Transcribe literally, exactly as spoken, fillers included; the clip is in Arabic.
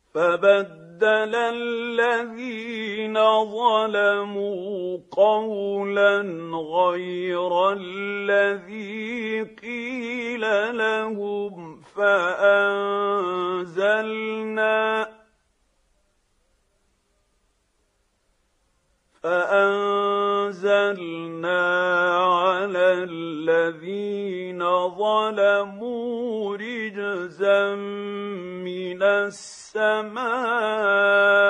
فبدل الذين ظلموا قولا غير الذي قيل لهم فأنزلنا فأنزلنا على الذين ظلموا رجزا من السماء